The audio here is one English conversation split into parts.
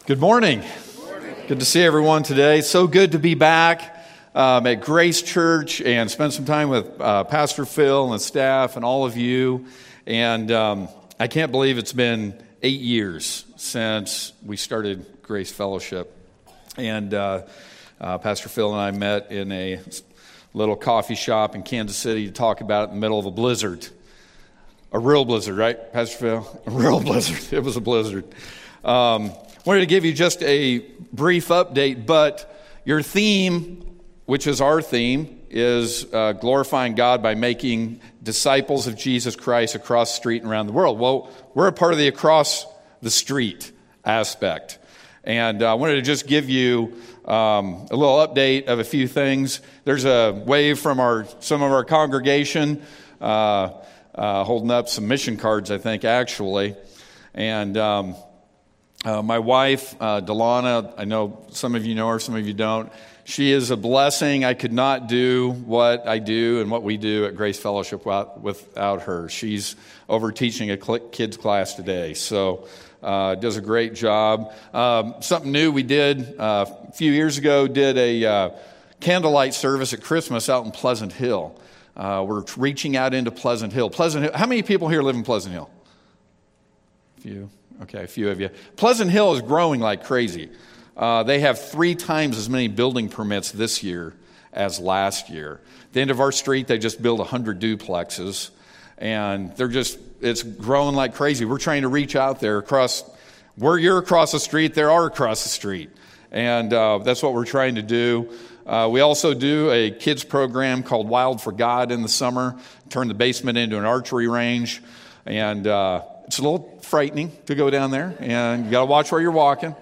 Good morning. Good to see everyone today. So good to be back at Grace Church and spend some time with Pastor Phil and staff and all of you. And I can't believe it's been 8 years since we started Grace Fellowship. And Pastor Phil and I met in a little coffee shop in Kansas City to talk about it in the middle of a blizzard. A real blizzard, right, Pastor Phil? A real blizzard. It was a blizzard. Wanted to give you just a brief update, but your theme, which is our theme, is glorifying God by making disciples of Jesus Christ across the street and around the world. Well, we're a part of the across the street aspect. And I wanted to just give you a little update of a few things. There's a wave from some of our congregation holding up some mission cards, I think, actually. And my wife, Delana, I know some of you know her, some of you don't. She is a blessing. I could not do what I do and what we do at Grace Fellowship without her. She's over teaching a kids class today, so does a great job. Something new we did a few years ago, did a candlelight service at Christmas out in Pleasant Hill. We're reaching out into Pleasant Hill. How many people here live in Pleasant Hill? A few. Okay, a few of you. Pleasant Hill is growing like crazy. They have 3 times as many building permits this year as last year. At the end of our street, they just built 100 duplexes, and it's growing like crazy. We're trying to reach out there where you're across the street, there are across the street. And that's what we're trying to do. We also do a kids program called Wild for God in the summer, turn the basement into an archery range, and it's a little frightening to go down there, and you got to watch where you're walking.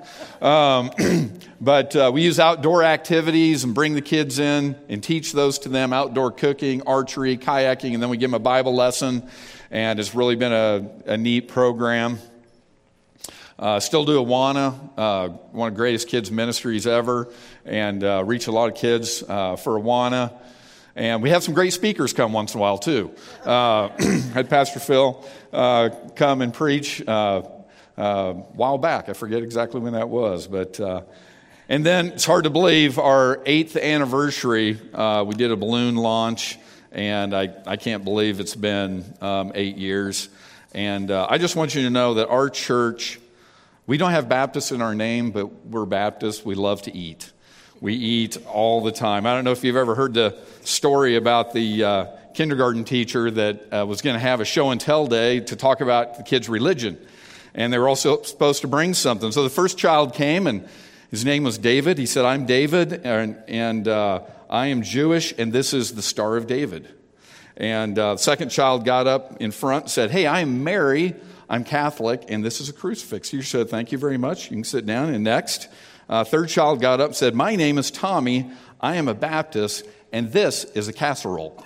But we use outdoor activities and bring the kids in and teach those to them, outdoor cooking, archery, kayaking, and then we give them a Bible lesson, and it's really been a neat program. Still do Awana, one of the greatest kids ministries ever, and reach a lot of kids for Awana. And we have some great speakers come once in a while, too. Had Pastor Phil come and preach a while back. I forget exactly when that was. And then it's hard to believe, our 8th anniversary, we did a balloon launch, and I can't believe it's been 8 years. And I just want you to know that our church, we don't have Baptists in our name, but we're Baptists. We love to eat. We eat all the time. I don't know if you've ever heard the story about the kindergarten teacher that was going to have a show and tell day to talk about the kids' religion. And they were also supposed to bring something. So the first child came, and his name was David. He said, "I'm David, and I am Jewish, and this is the Star of David." And the second child got up in front and said, "Hey, I am Mary. I'm Catholic, and this is a crucifix." You said, "Thank you very much. You can sit down." And next, third child got up and said, "My name is Tommy. I am a Baptist, and this is a casserole."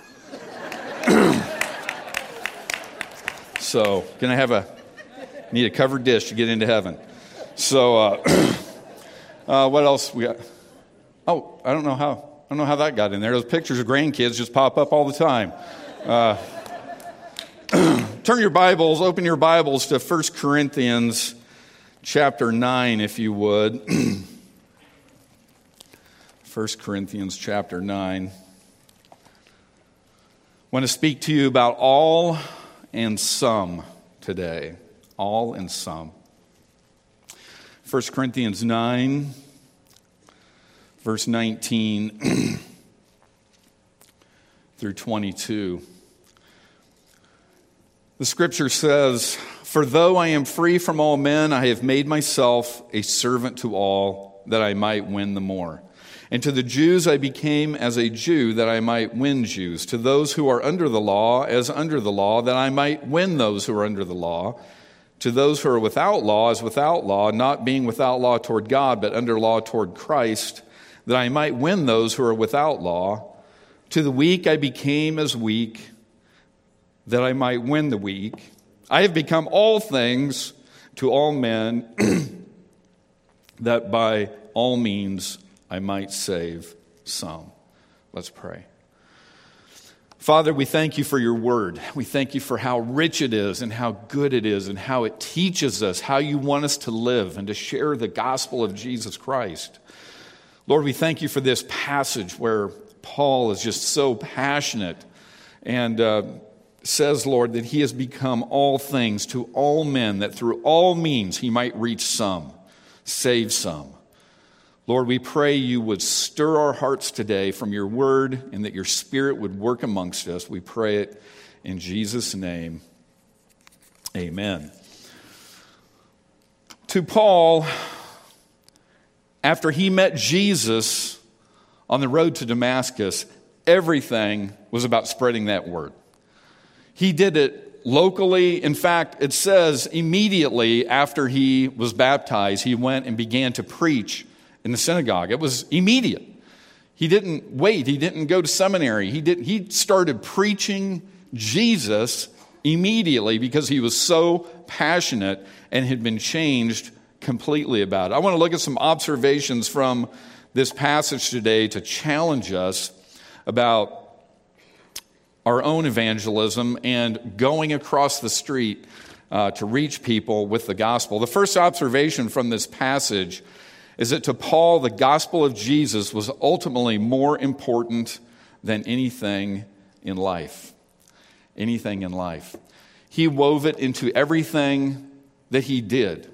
So, need a covered dish to get into heaven. So, what else we got? Oh, I don't know how that got in there. Those pictures of grandkids just pop up all the time. Open your Bibles to 1 Corinthians chapter 9, if you would. 1 Corinthians chapter 9. I want to speak to you about all and some today. All and some. 1 Corinthians 9, verse 19 through 22. The scripture says, "For though I am free from all men, I have made myself a servant to all, that I might win the more. And to the Jews I became as a Jew, that I might win Jews. To those who are under the law, as under the law, that I might win those who are under the law. To those who are without law, as without law, not being without law toward God, but under law toward Christ, that I might win those who are without law. To the weak I became as weak, that I might win the weak. I have become all things to all men, that by all means I might save some." Let's pray. Father, we thank you for your word. We thank you for how rich it is and how good it is and how it teaches us how you want us to live and to share the gospel of Jesus Christ. Lord, we thank you for this passage where Paul is just so passionate and says, Lord, that he has become all things to all men, that through all means he might reach some, save some. Lord, we pray you would stir our hearts today from your word and that your Spirit would work amongst us. We pray it in Jesus' name. Amen. To Paul, after he met Jesus on the road to Damascus, everything was about spreading that word. He did it locally. In fact, it says immediately after he was baptized, he went and began to preach in the synagogue. It was immediate. He didn't wait. He didn't go to seminary. He started preaching Jesus immediately because he was so passionate and had been changed completely about it. I want to look at some observations from this passage today to challenge us about our own evangelism and going across the street to reach people with the gospel. The first observation from this passage is that to Paul, the gospel of Jesus was ultimately more important than anything in life. Anything in life. He wove it into everything that he did.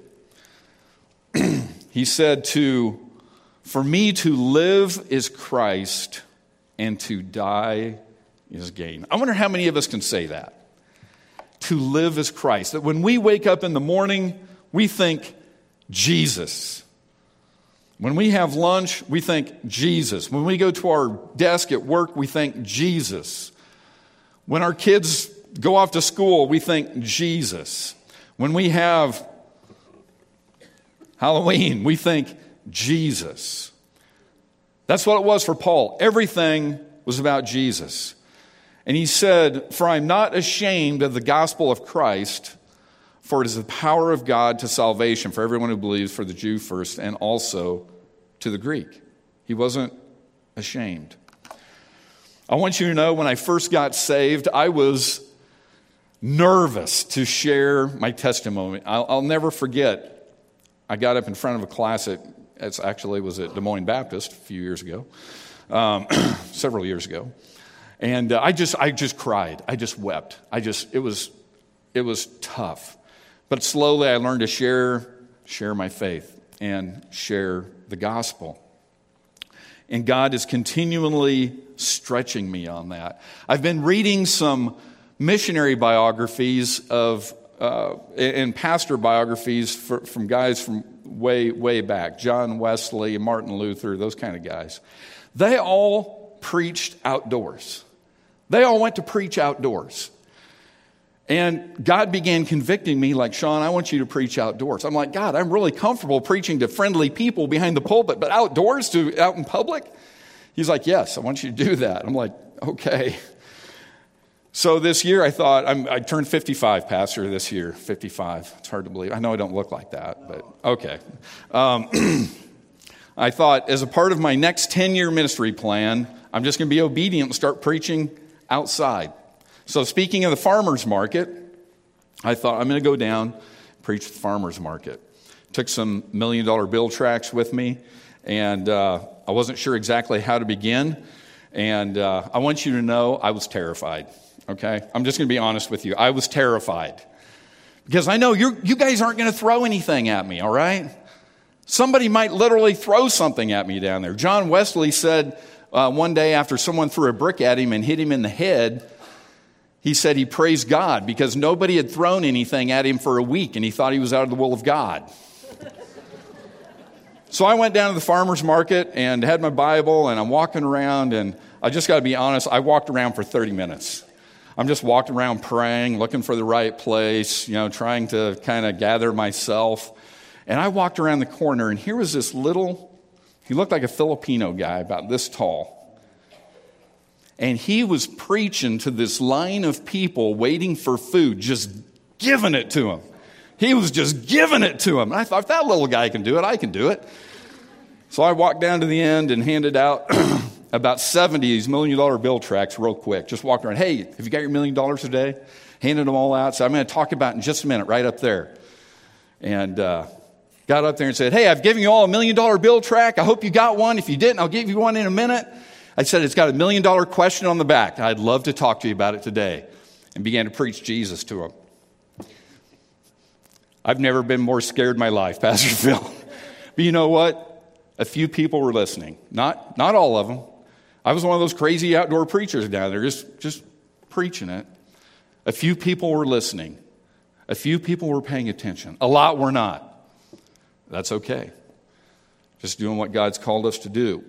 He said for me to live is Christ and to die is gain. I wonder how many of us can say that. To live is Christ. That when we wake up in the morning, we think Jesus. When we have lunch, we think Jesus. When we go to our desk at work, we think Jesus. When our kids go off to school, we think Jesus. When we have Halloween, we think Jesus. That's what it was for Paul. Everything was about Jesus. And he said, "For I am not ashamed of the gospel of Christ, for it is the power of God to salvation for everyone who believes, for the Jew first, and also to the Greek." He wasn't ashamed. I want you to know, when I first got saved, I was nervous to share my testimony. I'll never forget. I got up in front of a class it actually was at Des Moines Baptist a few years ago, several years ago. And I just cried. I just wept. It was tough. But slowly I learned to share my faith and share the gospel. And God is continually stretching me on that. I've been reading some missionary biographies and pastor biographies from guys from way back. John Wesley, Martin Luther, those kind of guys. They all preached outdoors. They all went to preach outdoors. And God began convicting me like, "Sean, I want you to preach outdoors." I'm like, "God, I'm really comfortable preaching to friendly people behind the pulpit, but outdoors, out in public?" He's like, "Yes, I want you to do that." I'm like, "Okay." So this year I thought, I turned 55, Pastor, this year. 55. It's hard to believe. I know I don't look like that, but okay. I thought, as a part of my next 10-year ministry plan, I'm just going to be obedient and start preaching outside. So speaking of the farmer's market, I thought I'm going to go down, preach at the farmer's market. Took some $1 million bill tracts with me, and I wasn't sure exactly how to begin. And I want you to know I was terrified, okay? I'm just going to be honest with you. I was terrified. Because I know you guys aren't going to throw anything at me, all right? Somebody might literally throw something at me down there. John Wesley said one day after someone threw a brick at him and hit him in the head, he said he praised God because nobody had thrown anything at him for a week and he thought he was out of the will of God. So I went down to the farmer's market and had my Bible and I'm walking around, and I just got to be honest, I walked around for 30 minutes. I'm just walking around praying, looking for the right place, trying to kind of gather myself. And I walked around the corner, and here was this he looked like a Filipino guy about this tall. And he was preaching to this line of people waiting for food, just giving it to them. He was just giving it to them. And I thought, if that little guy can do it, I can do it. So I walked down to the end and handed out about 70 of these $1 million bill tracts real quick. Just walked around. Hey, have you got your $1 million today? Handed them all out. So I'm going to talk about it in just a minute right up there. And got up there and said, hey, I've given you all $1 million bill tract. I hope you got one. If you didn't, I'll give you one in a minute. I said, it's got a $1 million question on the back. I'd love to talk to you about it today. And began to preach Jesus to them. I've never been more scared in my life, Pastor Phil. But you know what? A few people were listening. Not all of them. I was one of those crazy outdoor preachers down there, just preaching it. A few people were listening. A few people were paying attention. A lot were not. That's okay. Just doing what God's called us to do.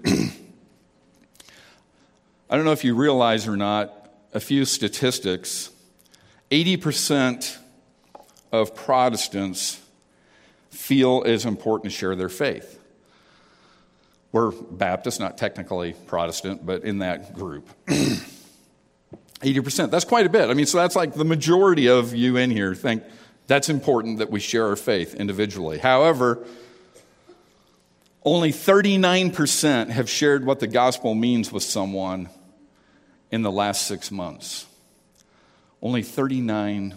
I don't know if you realize or not, a few statistics. 80% of Protestants feel it's important to share their faith. We're Baptist, not technically Protestant, but in that group. 80%, that's quite a bit. I mean, so that's like the majority of you in here think that's important that we share our faith individually. However, only 39% have shared what the gospel means with someone in the last 6 months. Only 39%.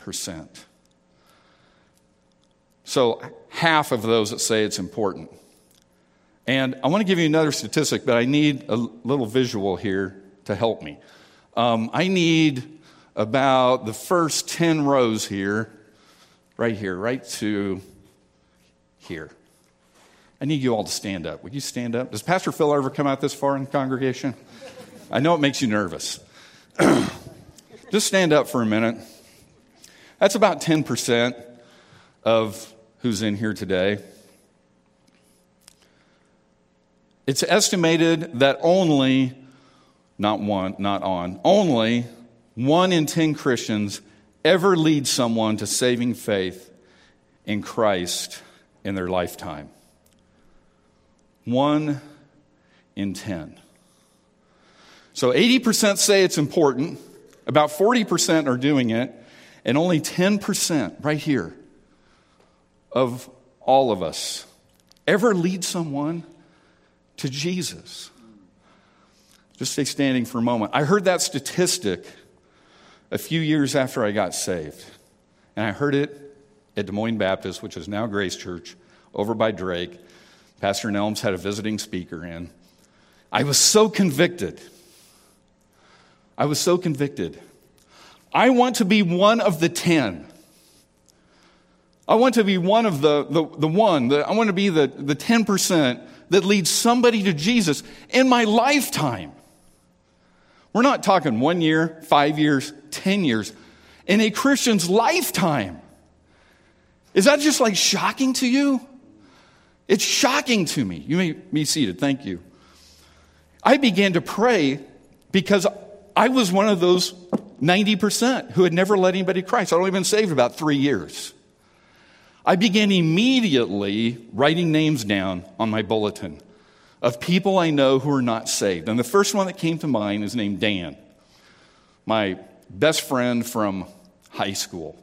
So half of those that say it's important. And I want to give you another statistic, but I need a little visual here to help me. I need about the first 10 rows here, right to here. I need you all to stand up. Would you stand up? Does Pastor Phil ever come out this far in the congregation? I know it makes you nervous. Just stand up for a minute. That's about 10% of who's in here today. It's estimated that only 1 in 10 Christians ever lead someone to saving faith in Christ in their lifetime. 1 in 10. So 80% say it's important, about 40% are doing it, and only 10% right here of all of us ever lead someone to Jesus. Just stay standing for a moment. I heard that statistic a few years after I got saved. And I heard it at Des Moines Baptist, which is now Grace Church, over by Drake. Pastor Nelms had a visiting speaker in. I was so convicted. I want to be one of the 10. I want to be one of I want to be the 10% that leads somebody to Jesus in my lifetime. We're not talking 1 year, 5 years, 10 years. In a Christian's lifetime. Is that just like shocking to you? It's shocking to me. You may be seated. Thank you. I began to pray because I was one of those 90% who had never led anybody to Christ. I'd only been saved about 3 years. I began immediately writing names down on my bulletin of people I know who are not saved. And the first one that came to mind is named Dan, my best friend from high school.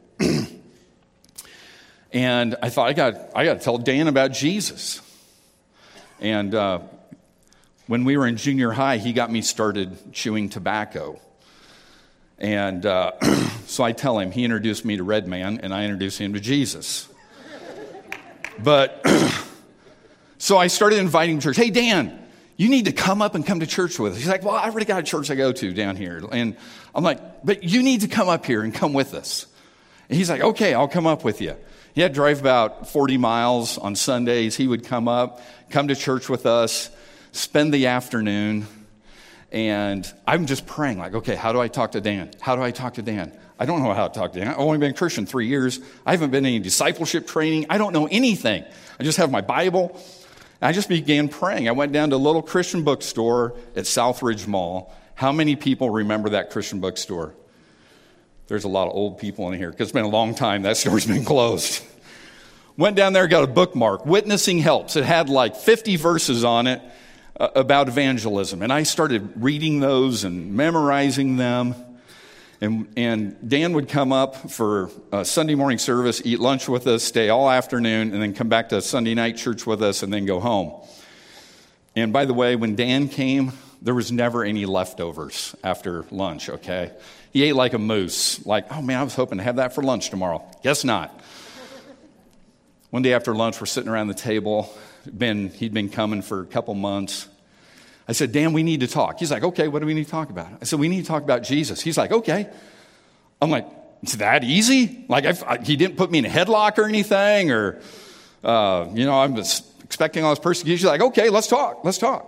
And I thought, I got to tell Dan about Jesus. And when we were in junior high, he got me started chewing tobacco. And so I tell him, he introduced me to Red Man, and I introduced him to Jesus. But so I started inviting him to church. Hey, Dan, you need to come up and come to church with us. He's like, well, I already got a church I go to down here. And I'm like, but you need to come up here and come with us. And he's like, okay, I'll come up with you. He had to drive about 40 miles on Sundays. He would come to church with us, spend the afternoon. And I'm just praying like, okay, how do I talk to Dan? How do I talk to Dan? I don't know how to talk to Dan. I've only been a Christian 3 years. I haven't been in any discipleship training. I don't know anything. I just have my Bible. I just began praying. I went down to a little Christian bookstore at Southridge Mall. How many people remember that Christian bookstore? There's a lot of old people in here because it's been a long time. That store's been closed. Went down there, got a bookmark, Witnessing Helps. It had like 50 verses on it about evangelism. And I started reading those and memorizing them. And Dan would come up for a Sunday morning service, eat lunch with us, stay all afternoon, and then come back to Sunday night church with us and then go home. And by the way, when Dan came, there was never any leftovers after lunch, okay? He ate like a moose. Like, oh man, I was hoping to have that for lunch tomorrow. Guess not. One day after lunch, we're sitting around the table. He'd been coming for a couple months. I said, Dan, we need to talk. He's like, okay, what do we need to talk about? I said, we need to talk about Jesus. He's like, okay. I'm like, it's that easy? Like, he didn't put me in a headlock or anything, or, I'm expecting all this persecution. He's like, okay, let's talk.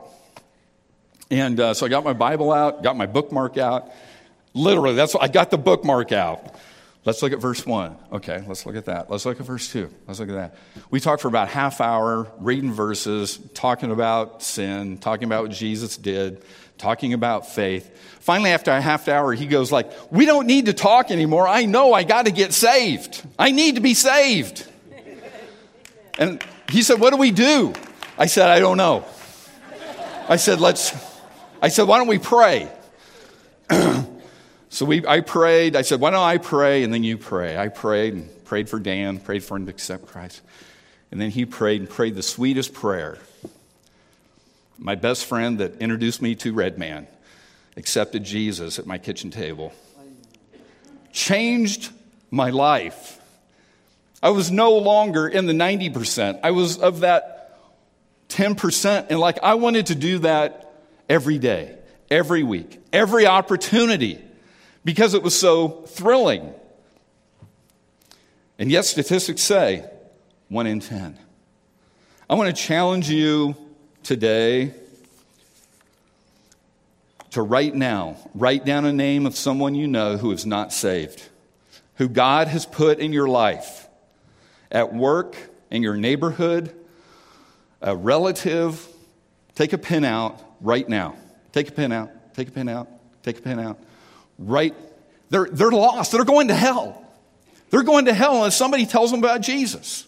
And so I got my Bible out, got my bookmark out. Literally, I got the bookmark out. Let's look at verse 1. Okay, let's look at that. Let's look at verse 2. Let's look at that. We talked for about half hour, reading verses, talking about sin, talking about what Jesus did, talking about faith. Finally, after a half hour, he goes like, we don't need to talk anymore. I know I got to get saved. I need to be saved. And he said, what do we do? I said, I don't know. I said, why don't we pray? So I prayed. I said, why don't I pray and then you pray? I prayed and prayed for Dan, prayed for him to accept Christ. And then he prayed the sweetest prayer. My best friend that introduced me to Red Man accepted Jesus at my kitchen table. Changed my life. I was no longer in the 90%. I was of that 10%. And I wanted to do that every day, every week, every opportunity, because it was so thrilling. And yet statistics say 1 in 10. I want to challenge you today to write down a name of someone you know who is not saved, who God has put in your life, at work, in your neighborhood, a relative. Take a pen out right now. Take a pen out. Right. They're lost. They're going to hell. They're going to hell unless somebody tells them about Jesus.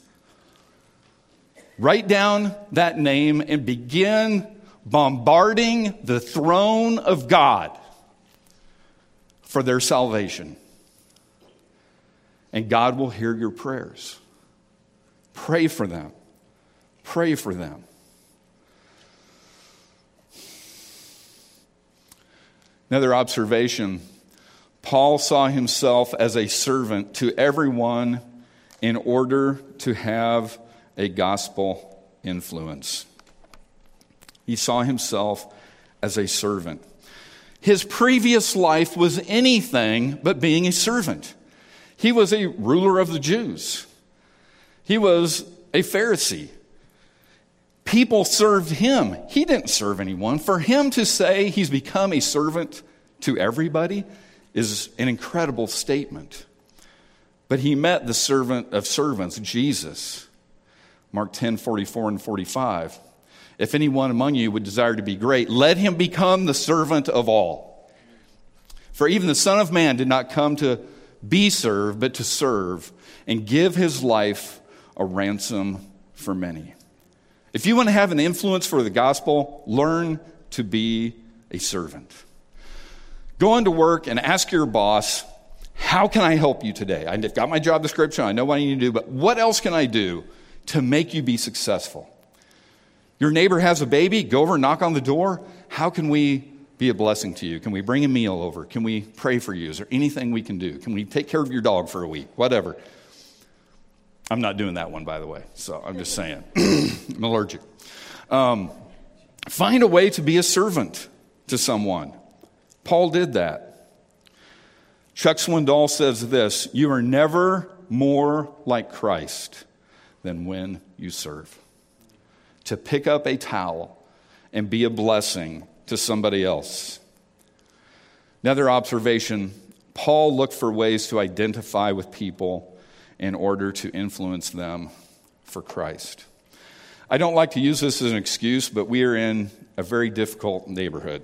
Write down that name and begin bombarding the throne of God for their salvation. And God will hear your prayers. Pray for them. Pray for them. Another observation, Paul saw himself as a servant to everyone in order to have a gospel influence. He saw himself as a servant. His previous life was anything but being a servant. He was a ruler of the Jews. He was a Pharisee. People served him. He didn't serve anyone. For him to say he's become a servant to everybody is an incredible statement. But he met the servant of servants, Jesus. Mark 10:44 and 45. If anyone among you would desire to be great, let him become the servant of all. For even the Son of Man did not come to be served, but to serve and give his life a ransom for many. If you want to have an influence for the gospel, learn to be a servant. Go into work and ask your boss, how can I help you today? I've got my job description. I know what I need to do, but what else can I do to make you be successful? Your neighbor has a baby. Go over and knock on the door. How can we be a blessing to you? Can we bring a meal over? Can we pray for you? Is there anything we can do? Can we take care of your dog for a week? Whatever. I'm not doing that one, by the way, so I'm just saying. I'm allergic. Find a way to be a servant to someone. Paul did that. Chuck Swindoll says this, you are never more like Christ than when you serve. To pick up a towel and be a blessing to somebody else. Another observation, Paul looked for ways to identify with people in order to influence them for Christ. I don't like to use this as an excuse, but we are in a very difficult neighborhood.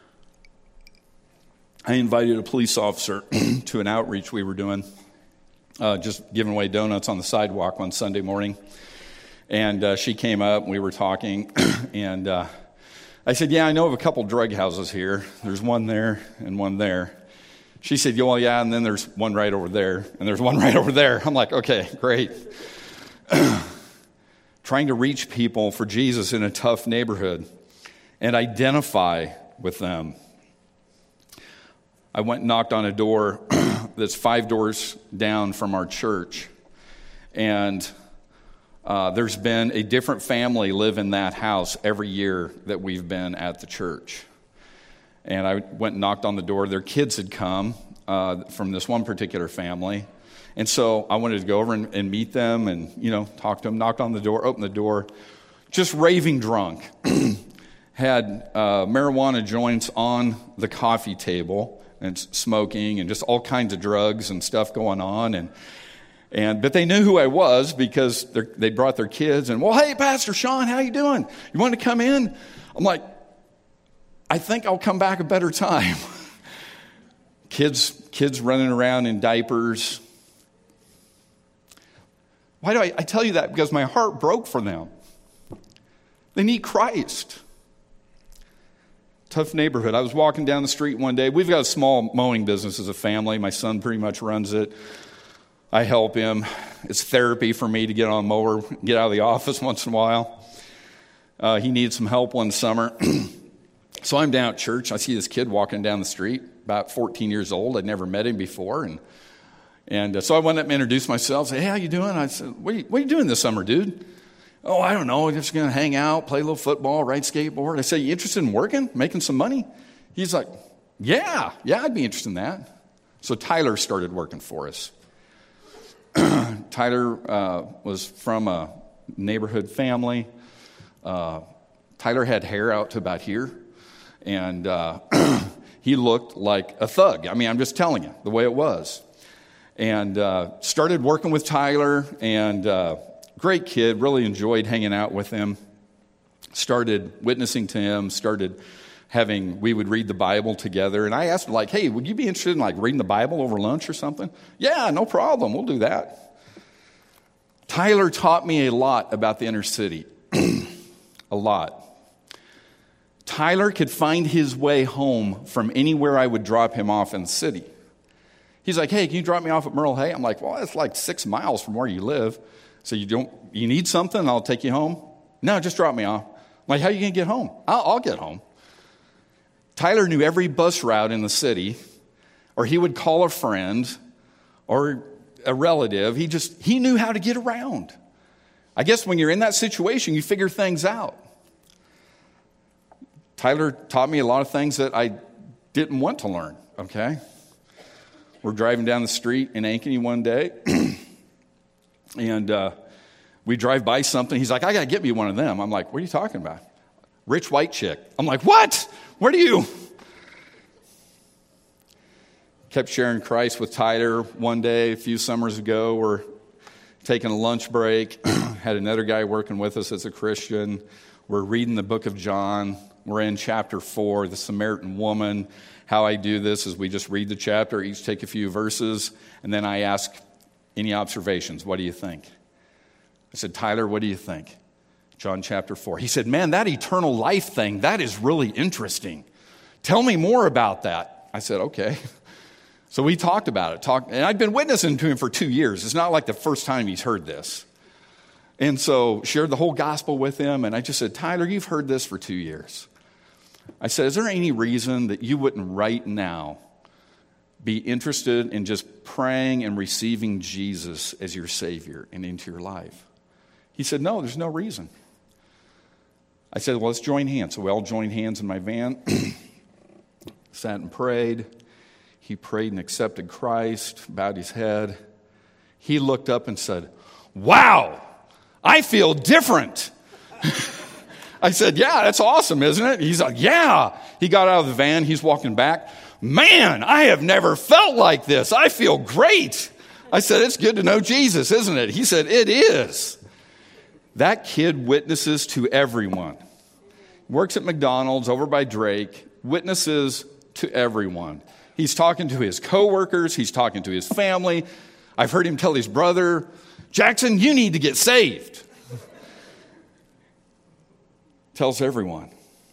I invited a police officer to an outreach we were doing, just giving away donuts on the sidewalk one Sunday morning. And she came up, and we were talking, and I said, yeah, I know of a couple drug houses here. There's one there and one there. She said, well, yeah, and then there's one right over there, and there's one right over there. I'm like, okay, great. Trying to reach people for Jesus in a tough neighborhood and identify with them. I went and knocked on a door that's 5 doors down from our church. And there's been a different family live in that house every year that we've been at the church. And I went and knocked on the door. Their kids had come from this one particular family. And so I wanted to go over and meet them and, talk to them. Knocked on the door, opened the door, just raving drunk. Had marijuana joints on the coffee table and smoking and just all kinds of drugs and stuff going on. But they knew who I was because they brought their kids. And, well, hey, Pastor Sean, how you doing? You want to come in? I'm like, I think I'll come back a better time. Kids running around in diapers. Why do I tell you that? Because my heart broke for them. They need Christ. Tough neighborhood. I was walking down the street one day. We've got a small mowing business as a family. My son pretty much runs it. I help him. It's therapy for me to get on a mower, get out of the office once in a while. He needs some help one summer. So I'm down at church. I see this kid walking down the street, about 14 years old. I'd never met him before. And so I went up and introduced myself. Say, hey, how you doing? I said, what are you doing this summer, dude? Oh, I don't know. I'm just going to hang out, play a little football, ride skateboard. I said, you interested in working, making some money? He's like, yeah, I'd be interested in that. So Tyler started working for us. Tyler was from a neighborhood family. Tyler had hair out to about here. And he looked like a thug. I mean, I'm just telling you the way it was. And started working with Tyler, and great kid, really enjoyed hanging out with him. Started witnessing to him, we would read the Bible together. And I asked him, like, hey, would you be interested in reading the Bible over lunch or something? Yeah, no problem, we'll do that. Tyler taught me a lot about the inner city. A lot. Tyler could find his way home from anywhere I would drop him off in the city. He's like, hey, can you drop me off at Merle Hay? I'm like, well, that's like 6 miles from where you live. So you need something? I'll take you home. No, just drop me off. I'm like, how are you going to get home? I'll get home. Tyler knew every bus route in the city, or he would call a friend or a relative. He knew how to get around. I guess when you're in that situation, you figure things out. Tyler taught me a lot of things that I didn't want to learn, okay? We're driving down the street in Ankeny one day, and we drive by something. He's like, I got to get me one of them. I'm like, what are you talking about? Rich white chick. I'm like, what? Where do you? Kept sharing Christ with Tyler one day a few summers ago. We're taking a lunch break. Had another guy working with us as a Christian. We're reading the book of John. We're in chapter 4, the Samaritan woman. How I do this is we just read the chapter, each take a few verses, and then I ask any observations. What do you think? I said, Tyler, what do you think? John chapter 4. He said, man, that eternal life thing, that is really interesting. Tell me more about that. I said, okay. So we talked about it. And I'd been witnessing to him for 2 years. It's not like the first time he's heard this. And so shared the whole gospel with him. And I just said, Tyler, you've heard this for 2 years. I said, is there any reason that you wouldn't right now be interested in just praying and receiving Jesus as your Savior and into your life? He said, no, there's no reason. I said, well, let's join hands. So we all joined hands in my van, sat and prayed. He prayed and accepted Christ, bowed his head. He looked up and said, wow, I feel different. I said, yeah, that's awesome, isn't it? He's like, yeah. He got out of the van. He's walking back. Man, I have never felt like this. I feel great. I said, it's good to know Jesus, isn't it? He said, it is. That kid witnesses to everyone. Works at McDonald's over by Drake, witnesses to everyone. He's talking to his coworkers. He's talking to his family. I've heard him tell his brother, Jackson, you need to get saved. Tells everyone.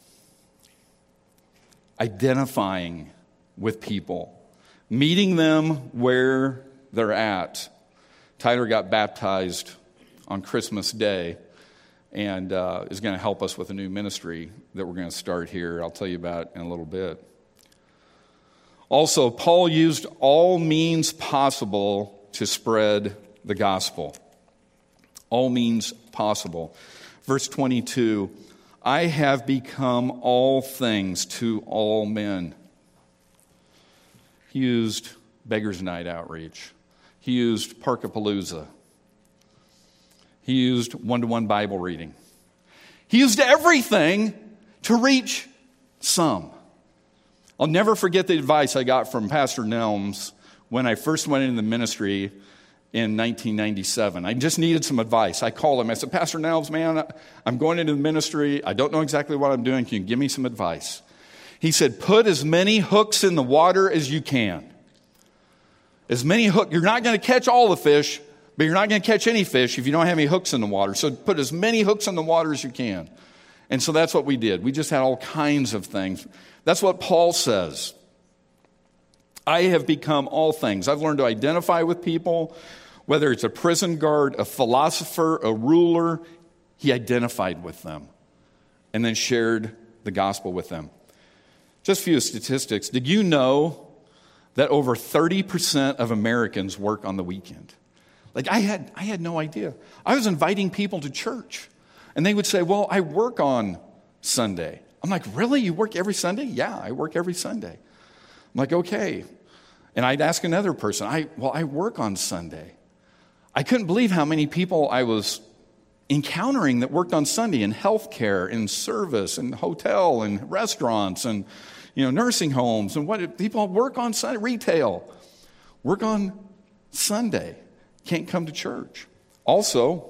Identifying with people. Meeting them where they're at. Tyler got baptized on Christmas Day and is going to help us with a new ministry that we're going to start here. I'll tell you about in a little bit. Also, Paul used all means possible to spread the gospel. All means possible. Verse 22, I have become all things to all men. He used Beggars Night Outreach. He used Parkapalooza. He used one-to-one Bible reading. He used everything to reach some. I'll never forget the advice I got from Pastor Nelms when I first went into the ministry in 1997. I just needed some advice. I called him. I said, Pastor Nelms, man, I'm going into the ministry. I don't know exactly what I'm doing. Can you give me some advice? He said, put as many hooks in the water as you can. As many hooks. You're not going to catch all the fish, but you're not going to catch any fish if you don't have any hooks in the water. So put as many hooks in the water as you can. And so that's what we did. We just had all kinds of things. That's what Paul says. I have become all things. I've learned to identify with people, whether it's a prison guard, a philosopher, a ruler. He identified with them and then shared the gospel with them. Just a few statistics. Did you know that over 30% of Americans work on the weekend? Like I had no idea. I was inviting people to church, and they would say, well, I work on Sunday. I'm like, really? You work every Sunday? Yeah, I work every Sunday. I'm like, okay. And I'd ask another person, I work on Sunday. I couldn't believe how many people I was encountering that worked on Sunday in healthcare, in service, in hotel, and restaurants, and nursing homes, and what people work on Sunday, retail, work on Sunday, can't come to church. Also,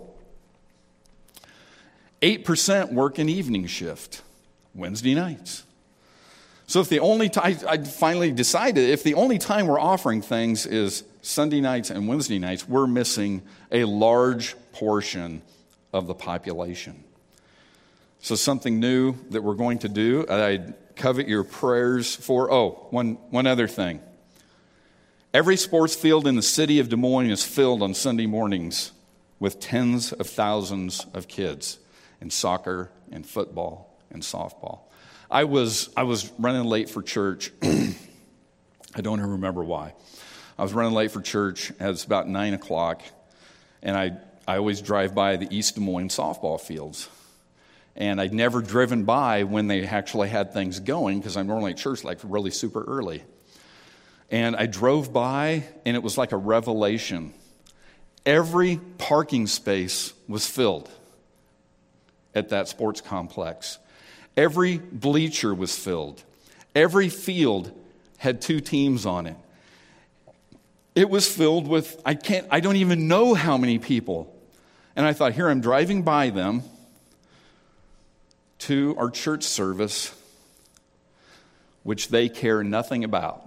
8% work an evening shift, Wednesday nights. So if the only time, I finally decided, if the only time we're offering things is Sunday nights and Wednesday nights, we're missing a large portion of the population. So something new that we're going to do, I covet your prayers for. Oh, one other thing. Every sports field in the city of Des Moines is filled on Sunday mornings with tens of thousands of kids in soccer and football and softball. I was running late for church. I don't even remember why. I was running late for church. It was about 9 o'clock, and I always drive by the East Des Moines softball fields. And I'd never driven by when they actually had things going, because I'm normally at church like really super early. And I drove by, and it was like a revelation. Every parking space was filled at that sports complex. Every bleacher was filled. Every field had 2 teams on it. It was filled with, I don't even know how many people. And I thought, here I'm driving by them to our church service, which they care nothing about.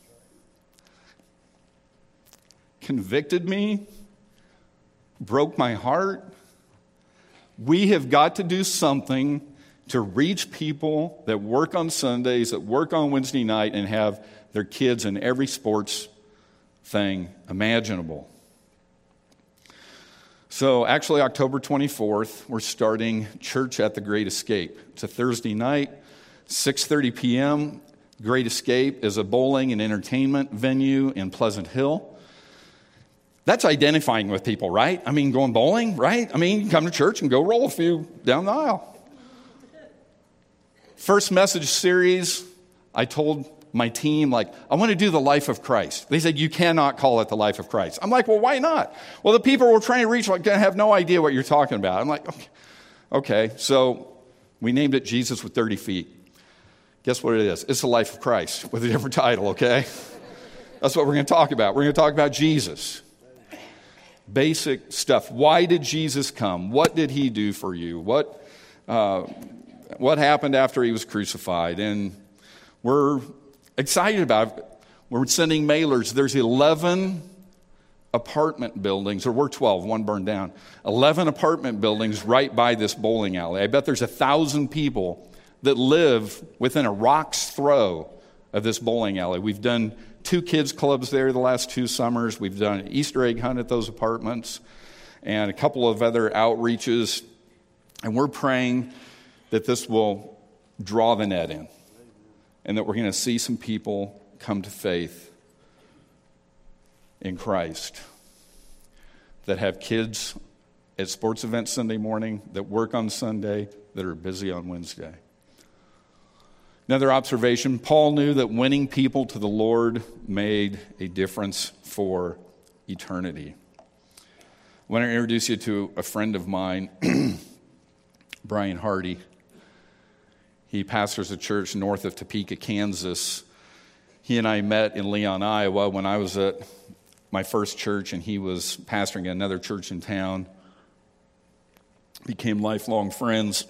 Convicted me, broke my heart. We have got to do something to reach people that work on Sundays, that work on Wednesday night, and have their kids in every sports thing imaginable. So actually, October 24th, we're starting Church at the Great Escape. It's a Thursday night, 6:30 p.m. Great Escape is a bowling and entertainment venue in Pleasant Hill. That's identifying with people, right? I mean, going bowling, right? I mean, you come to church and go roll a few down the aisle. First message series, I told my team, I want to do the life of Christ. They said, you cannot call it the life of Christ. I'm like, well, why not? Well, the people we're trying to reach have no idea what you're talking about. I'm like, okay. So we named it Jesus with 30 feet. Guess what it is? It's the life of Christ with a different title, okay? That's what we're going to talk about. We're going to talk about Jesus. Basic stuff. Why did Jesus come? What did he do for you? What happened after he was crucified? And we're excited about it. We're sending mailers. There's 11 apartment buildings, or we're 12, one burned down. 11 apartment buildings right by this bowling alley. I bet there's 1,000 people that live within a rock's throw of this bowling alley. We've done 2 kids clubs there the last 2 summers. We've done an Easter egg hunt at those apartments and a couple of other outreaches. And we're praying that this will draw the net in and that we're going to see some people come to faith in Christ that have kids at sports events Sunday morning, that work on Sunday, that are busy on Wednesday. Another observation, Paul knew that winning people to the Lord made a difference for eternity. I want to introduce you to a friend of mine, Brian Hardy. He pastors a church north of Topeka, Kansas. He and I met in Leon, Iowa when I was at my first church and he was pastoring another church in town. Became lifelong friends.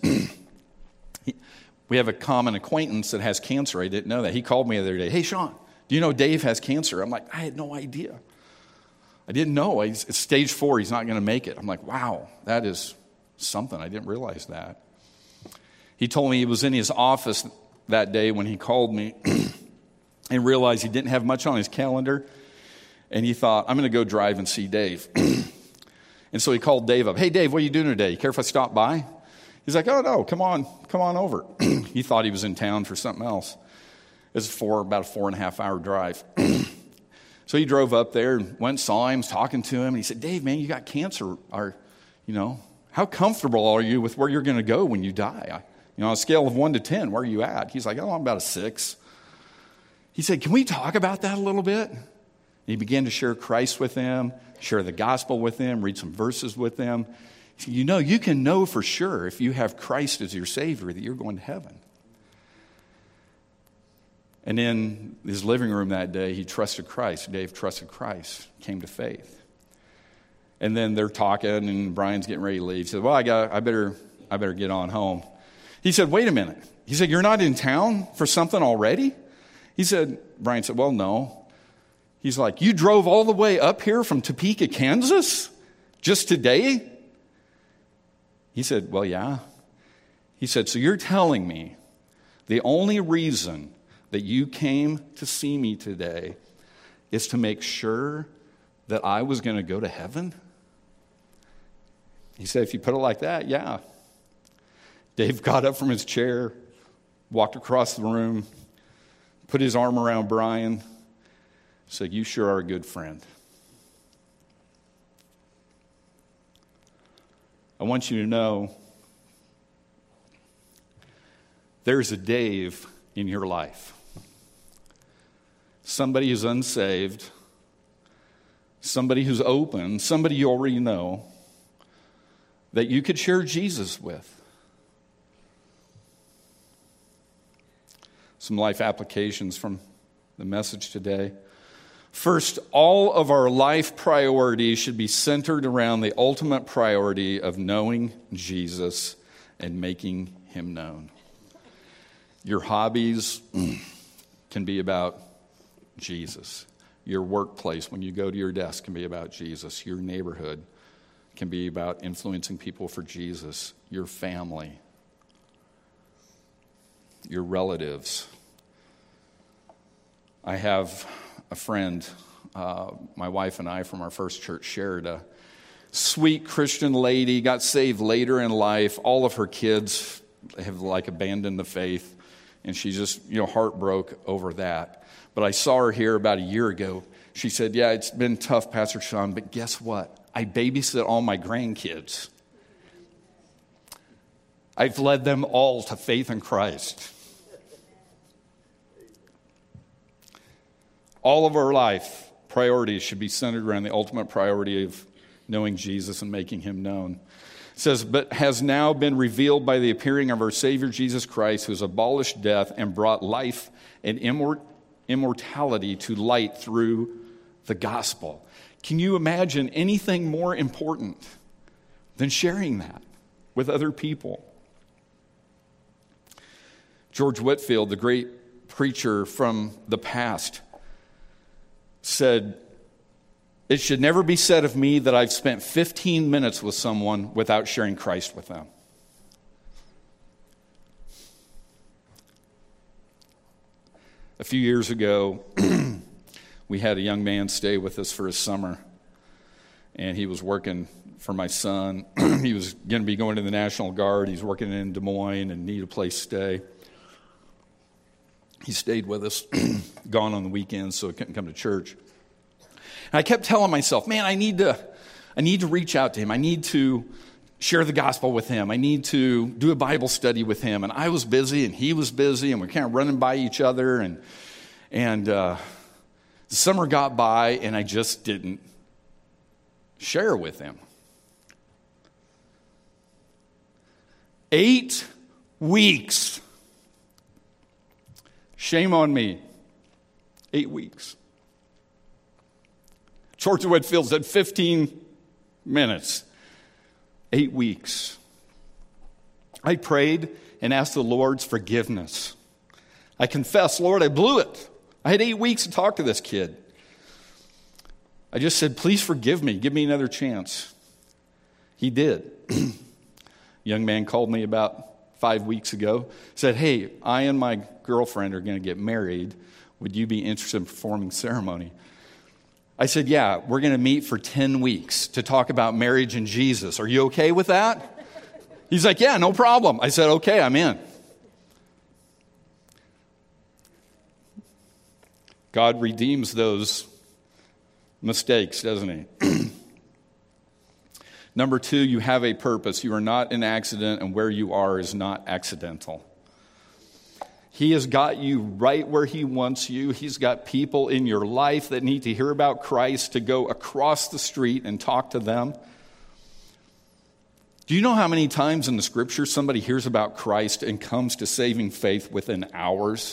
We have a common acquaintance that has cancer. I didn't know that. He called me the other day. Hey, Sean, do you know Dave has cancer? I'm like, I had no idea. I didn't know. It's stage 4. He's not going to make it. I'm like, wow, that is something. I didn't realize that. He told me he was in his office that day when he called me and realized he didn't have much on his calendar. And he thought, I'm going to go drive and see Dave. And so he called Dave up. Hey, Dave, what are you doing today? You care if I stop by? He's like, oh, no, come on over. He thought he was in town for something else. It was about a 4.5-hour drive. So he drove up there and went and saw him, was talking to him. And he said, Dave, man, you got cancer. How comfortable are you with where you're going to go when you die? On a scale of 1 to 10, where are you at? He's like, oh, I'm about a 6. He said, can we talk about that a little bit? And he began to share Christ with them, share the gospel with them, read some verses with them. He said, you can know for sure if you have Christ as your Savior that you're going to heaven. And in his living room that day, he trusted Christ. Dave trusted Christ, came to faith. And then they're talking, and Brian's getting ready to leave. He said, well, I better get on home. He said, wait a minute. He said, you're not in town for something already? Brian said, well, no. He's like, you drove all the way up here from Topeka, Kansas? Just today? He said, well, yeah. He said, so you're telling me the only reason that you came to see me today is to make sure that I was going to go to heaven? He said, if you put it like that, yeah. Dave got up from his chair, walked across the room, put his arm around Brian, said, you sure are a good friend. I want you to know there's a Dave in your life. Somebody who's unsaved, somebody who's open, somebody you already know that you could share Jesus with. Some life applications from the message today. First, all of our life priorities should be centered around the ultimate priority of knowing Jesus and making him known. Your hobbies can be about Jesus. Your workplace, when you go to your desk, can be about Jesus. Your neighborhood can be about influencing people for Jesus. Your family, your relatives. I have a friend, my wife and I from our first church shared, a sweet Christian lady, got saved later in life. All of her kids have abandoned the faith, and she just heart broke over that. But I saw her here about a year ago. She said, yeah, it's been tough, Pastor Sean, but guess what? I babysit all my grandkids. I've led them all to faith in Christ. All of our life priorities should be centered around the ultimate priority of knowing Jesus and making him known. It says, but has now been revealed by the appearing of our Savior Jesus Christ, who has abolished death and brought life and immortality to light through the gospel. Can you imagine anything more important than sharing that with other people? George Whitefield, the great preacher from the past, said, it should never be said of me that I've spent 15 minutes with someone without sharing Christ with them. A few years ago, we had a young man stay with us for his summer, and he was working for my son. He was going to be going to the National Guard. He's working in Des Moines and needed a place to stay. He stayed with us, gone on the weekends, so he couldn't come to church. And I kept telling myself, man, I need to reach out to him. I need to share the gospel with him. I need to do a Bible study with him. And I was busy, and he was busy, and we're kind of running by each other. And the summer got by, and I just didn't share with him. 8 weeks. Shame on me. 8 weeks. Church of Whitfield said 15 minutes. 8 weeks. I prayed and asked the Lord's forgiveness. I confessed, Lord, I blew it. I had 8 weeks to talk to this kid. I just said, please forgive me. Give me another chance. He did. A young man called me about 5 weeks ago, said, hey, I and my girlfriend are going to get married. Would you be interested in performing ceremony? I said, yeah, we're going to meet for 10 weeks to talk about marriage and Jesus. Are you okay with that? He's like, yeah, no problem. I said, okay, I'm in. God redeems those mistakes, doesn't he? Number 2, you have a purpose. You are not an accident, and where you are is not accidental. He has got you right where he wants you. He's got people in your life that need to hear about Christ to go across the street and talk to them. Do you know how many times in the scripture somebody hears about Christ and comes to saving faith within hours?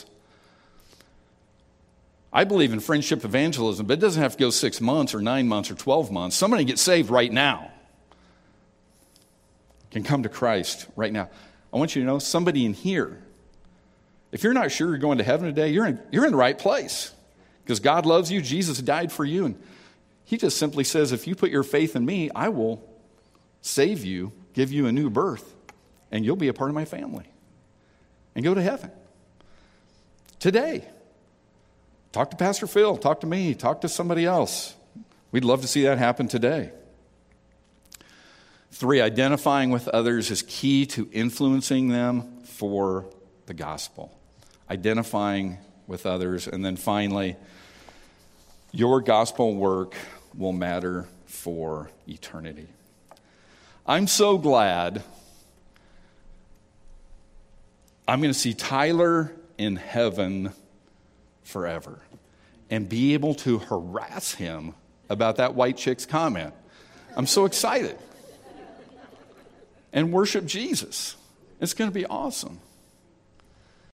I believe in friendship evangelism, but it doesn't have to go 6 months or 9 months or 12 months. Somebody gets saved right now. Can come to Christ right now. I want you to know, somebody in here, if you're not sure you're going to heaven today, you're in the right place. Because God loves you, Jesus died for you, and he just simply says, if you put your faith in me, I will save you, give you a new birth, and you'll be a part of my family. And go to heaven. Today. Talk to Pastor Phil, talk to me, talk to somebody else. We'd love to see that happen today. 3, identifying with others is key to influencing them for the gospel. Identifying with others. And then finally, your gospel work will matter for eternity. I'm so glad I'm going to see Tyler in heaven forever and be able to harass him about that white chick's comment. I'm so excited. And worship Jesus. It's going to be awesome.